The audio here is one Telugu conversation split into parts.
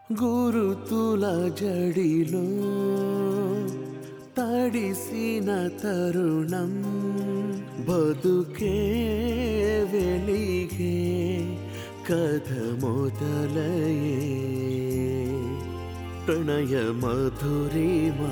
గురుతుల జడిలో తడిసిన తరుణం బతుకే వెలిగే కథ మొదలయే ప్రణయ మధురిమా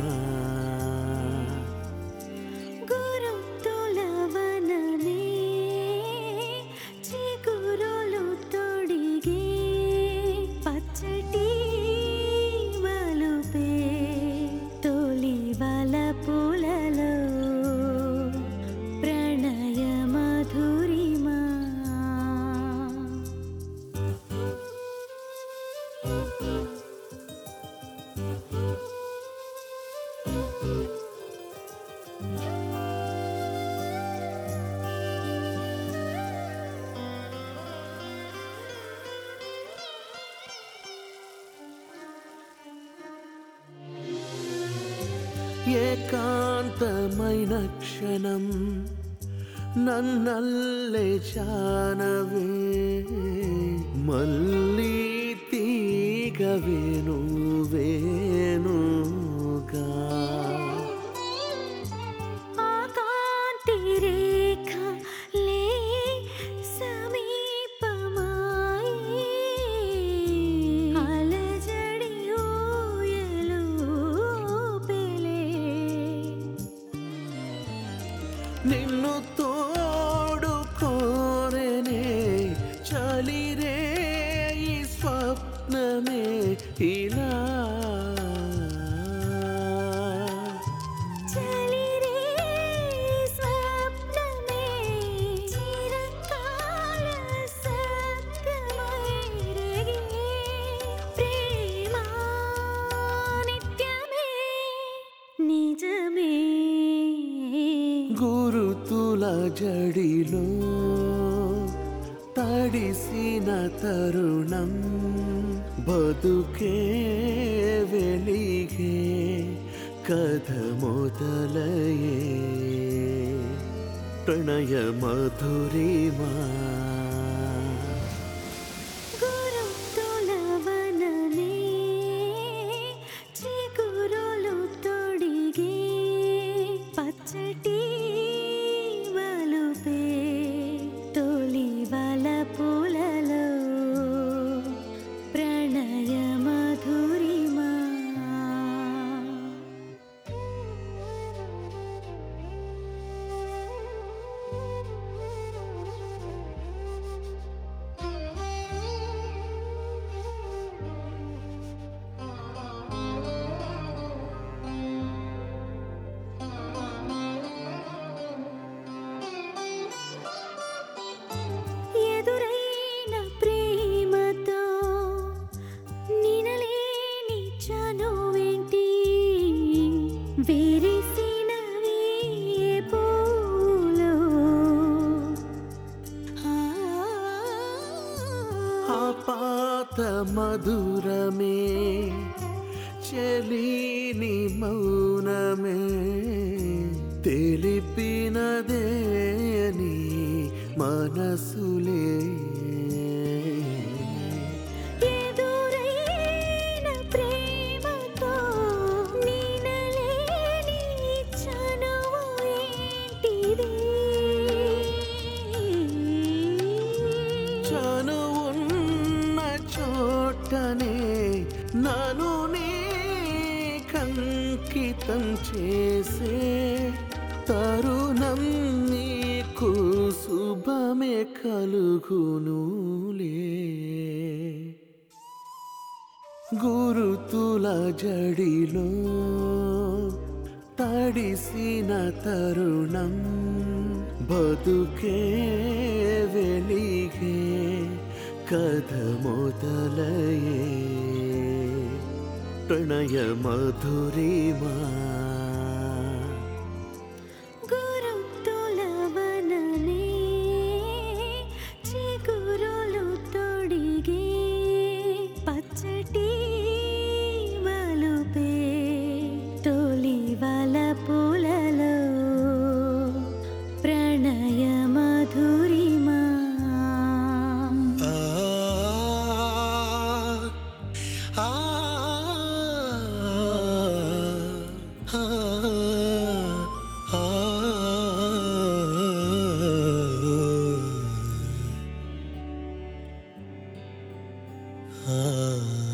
పూలలో ప్రణయ మధురిమా ఏకాంతమైన క్షణం నన్నల్లే చానవే మళ్ళీ తీగవేను వేణుగా ఆకాంతి రేఖ లే సమీపమాయి అలజడి ఊయలు పెలే నిన్ను తోడుకోరేనే చలిరే ఈ స్వప్నమే ఇలా చలిరే స్వప్నమే చిరకాల సత్యమై రేగే ప్రేమ నిత్యమే నిజమే గురుతుల జడిలో తడిసిన తరుణం బతుకే వెలిగే కథ మొదలయే ప్రణయ మధురిమా గురుతుల వనమే చిగురులు తొడిగే పచ్చటి వలుపే తొలి వలపులలో ప్రణయ మధురిమా ఎదురైన ప్రేమతో నినలేని చనువేంటి విరిసినవి ఏ పూలో ఆ పాత మధురమే చెలిని మౌనమే తెలిపినదే నీ మనసులే ఎదురైన ప్రేమతో నినలేని చనువు ఏంటిది చనువున్న చోటనే నన్ను నీకంకితం చేసే తరుణం నీకు శుభమే కలుగునులే గురుతుల జడిలో తడిసిన తరుణం బతుకే వెలిగే కథ మొదలయే ప్రణయ మధురిమా గురుతుల వనమే చిగురులు తొడిగే పచ్చటి వలుపే తొలి వలపులలో ప్రణయ మధురిమా ఆ ఆ